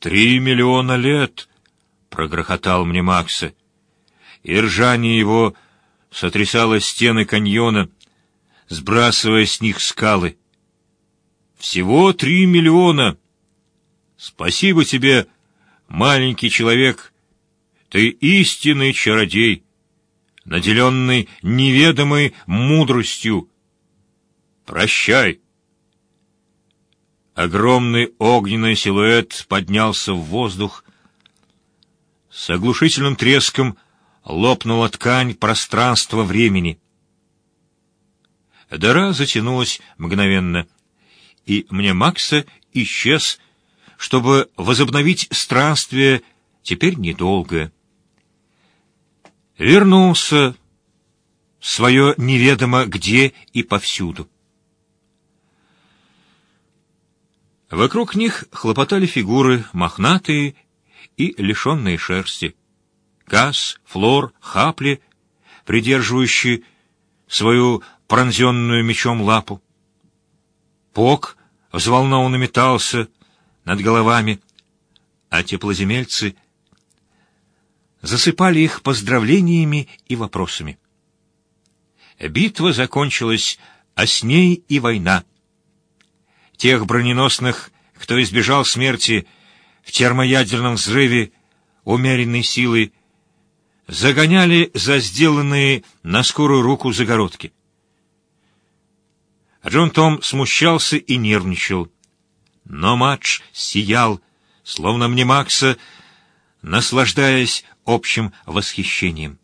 3 миллиона лет!» — прогрохотал мне Макса, и ржание его сотрясало стены каньона, сбрасывая с них скалы. «Всего 3 миллиона! Спасибо тебе, маленький человек! Ты истинный чародей, наделенный неведомой мудростью. Прощай!» Огромный огненный силуэт поднялся в воздух. С оглушительным треском лопнула ткань пространства-времени. Дыра затянулась мгновенно, и мне Макса исчез, чтобы возобновить странствие, теперь недолгое. Вернулся в свое неведомо где и повсюду. Вокруг них хлопотали фигуры, мохнатые и лишенные шерсти. Касс, Флор, Хапли, придерживающие свою пронзенную мечом лапу. Пок взволнованно метался над головами, а теплоземельцы засыпали их поздравлениями и вопросами. Битва закончилась, а с ней и война. Тех броненосных, кто избежал смерти в термоядерном взрыве умеренной силы, загоняли за сделанные на скорую руку загородки. Джон Том смущался и нервничал, но Мадж сиял, словно мне Макса, наслаждаясь общим восхищением.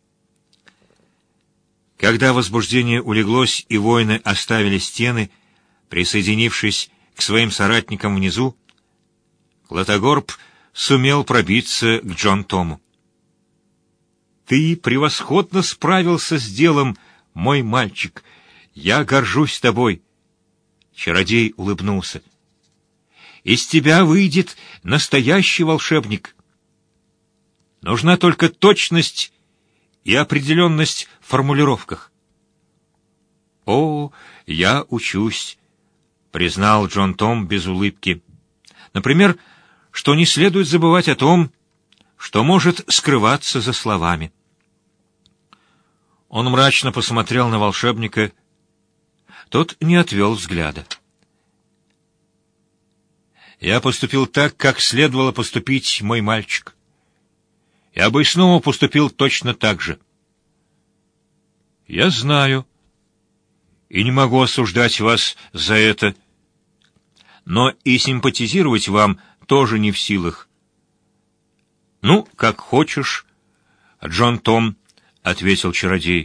Когда возбуждение улеглось и воины оставили стены, присоединившись к своим соратникам внизу, Клотогорб сумел пробиться к Джон Тому. «Ты превосходно справился с делом, мой мальчик. Я горжусь тобой». Чародей улыбнулся. «Из тебя выйдет настоящий волшебник. Нужна только точность и определенность в формулировках». «О, я учусь», — признал Джон Том без улыбки. «Например, что не следует забывать о том, что может скрываться за словами». Он мрачно посмотрел на волшебника. Тот не отвел взгляда. «Я поступил так, как следовало поступить, мой мальчик. Я бы и снова поступил точно так же. Я знаю и не могу осуждать вас за это, но и симпатизировать вам тоже не в силах». «Ну, как хочешь, Джон Том», — ответил чародей.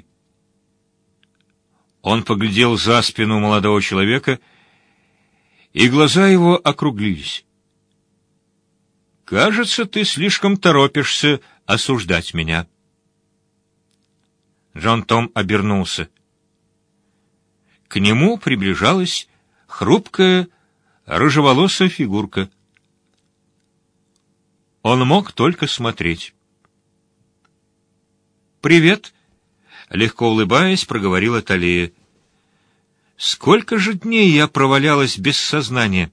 Он поглядел за спину молодого человека, и глаза его округлились. «Кажется, ты слишком торопишься осуждать меня». Джон Том обернулся. К нему приближалась хрупкая, рыжеволосая фигурка. Он мог только смотреть. «Привет», — легко улыбаясь, проговорила Талия. «Сколько же дней я провалялась без сознания?»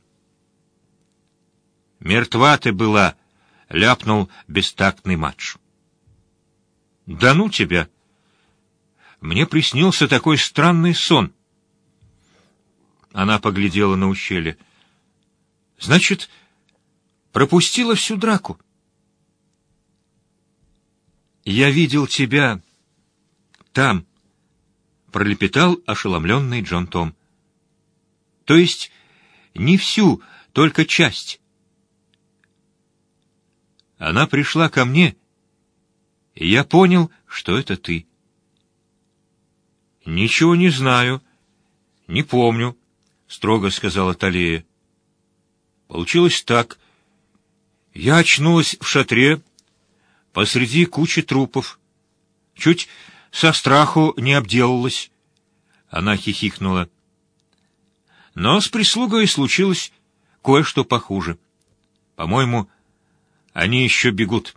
«Мертва ты была», — ляпнул бестактный Мадж. «Да ну тебя! Мне приснился такой странный сон». Она поглядела на ущелье. «Значит, пропустила всю драку?» «Я видел тебя там», — пролепетал ошеломленный Джон Том. «То есть не всю, только часть». Она пришла ко мне, и я понял, что это ты. «Ничего не знаю, не помню», — строго сказала Талия. «Получилось так. Я очнулась в шатре посреди кучи трупов. Чуть со страху не обделалась». Она хихикнула. «Но с прислугой случилось кое-что похуже. По-моему, они еще бегут».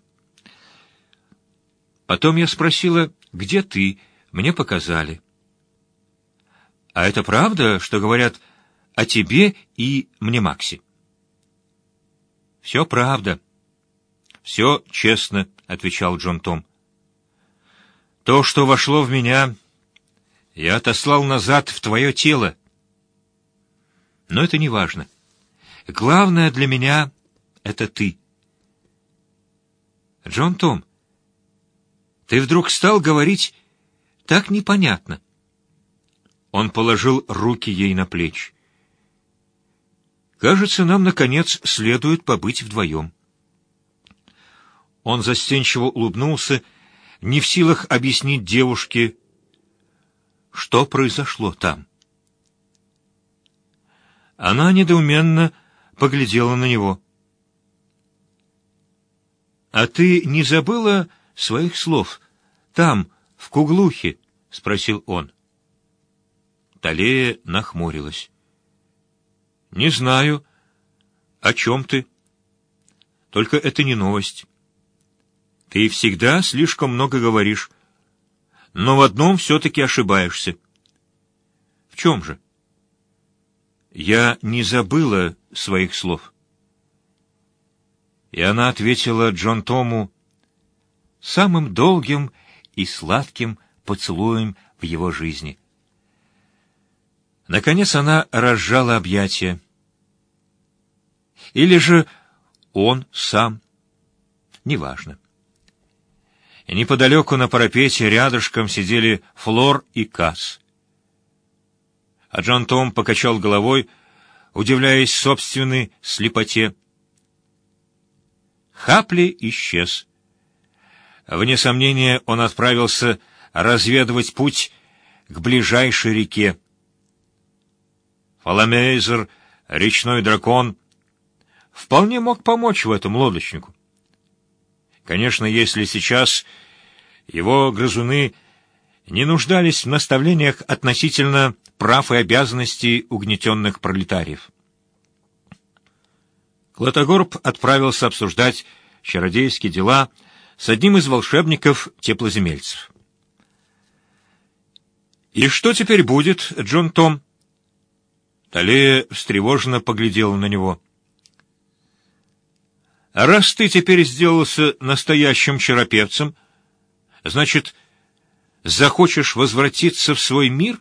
Потом я спросила, где ты? Мне показали. «А это правда, что говорят о тебе и мне Максе?» «Все правда. Все честно», — отвечал Джон Том. «То, что вошло в меня, я отослал назад в твое тело. Но это не важно. Главное для меня — это ты». «Джон Том, ты вдруг стал говорить так непонятно». Он положил руки ей на плечи. «Кажется, нам, наконец, следует побыть вдвоем». Он застенчиво улыбнулся, не в силах объяснить девушке, что произошло там. Она недоуменно поглядела на него. «А ты не забыла своих слов там, в Куглухе?» — спросил он. Талея нахмурилась. «Не знаю. О чем ты? Только это не новость. Ты всегда слишком много говоришь, но в одном все-таки ошибаешься». «В чем же?» «Я не забыла своих слов». И она ответила Джон Тому самым долгим и сладким поцелуем в его жизни. Наконец она разжала объятия. Или же он сам. Неважно. Неподалеку на парапете рядышком сидели Флор и Касс. А Джон Том покачал головой, удивляясь собственной слепоте. Хапли исчез. Вне сомнения, он отправился разведывать путь к ближайшей реке. Фоломейзер, речной дракон, вполне мог помочь в этом лодочнику. Конечно, если сейчас его грызуны не нуждались в наставлениях относительно прав и обязанностей угнетенных пролетариев. Клотогорб отправился обсуждать чародейские дела с одним из волшебников-теплоземельцев. «И что теперь будет, Джон Том?» Талея встревоженно поглядела на него. «Раз ты теперь сделался настоящим чаропевцем, значит, захочешь возвратиться в свой мир?»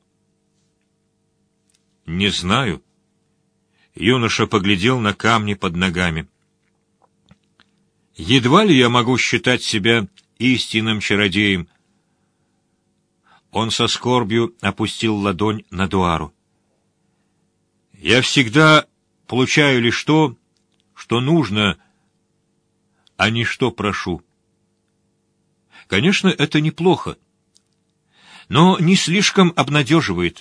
«Не знаю». Юноша поглядел на камни под ногами. «Едва ли я могу считать себя истинным чародеем». Он со скорбью опустил ладонь на Дуару. «Я всегда получаю лишь то, что нужно, а не что прошу. Конечно, это неплохо, но не слишком обнадеживает.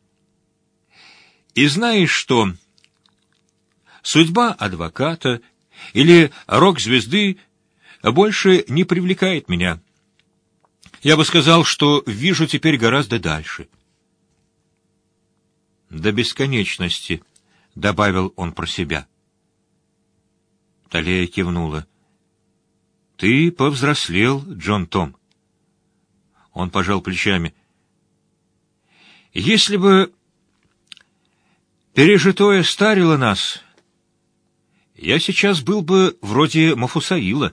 И знаешь что? Судьба адвоката или рок-звезды больше не привлекает меня. Я бы сказал, что вижу теперь гораздо дальше». «До бесконечности», — добавил он про себя. Талея кивнула. «Ты повзрослел, Джон Том». Он пожал плечами. «Если бы пережитое старило нас, я сейчас был бы вроде Мафусаила».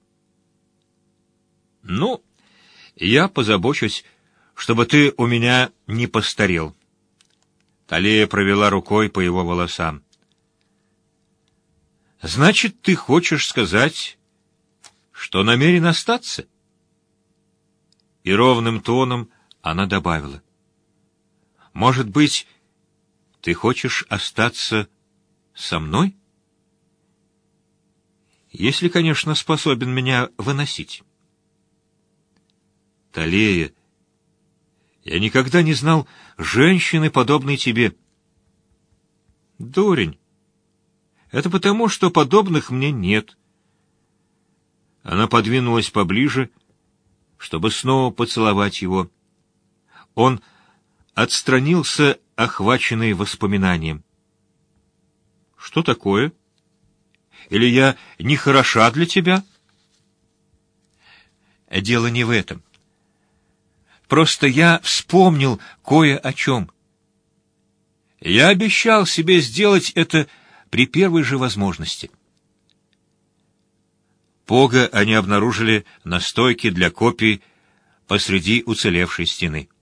«Ну, я позабочусь, чтобы ты у меня не постарел». Талея провела рукой по его волосам. «Значит, ты хочешь сказать, что намерен остаться?» И ровным тоном она добавила. «Может быть, ты хочешь остаться со мной? Если, конечно, способен меня выносить». «Талея, я никогда не знал женщины, подобной тебе». «Дурень, это потому, что подобных мне нет». Она подвинулась поближе, чтобы снова поцеловать его. Он отстранился, охваченный воспоминанием. «Что такое? Или я не хороша для тебя?» «Дело не в этом. Просто я вспомнил кое о чем. Я обещал себе сделать это при первой же возможности. Пога они обнаружили на стойке для копий посреди уцелевшей стены.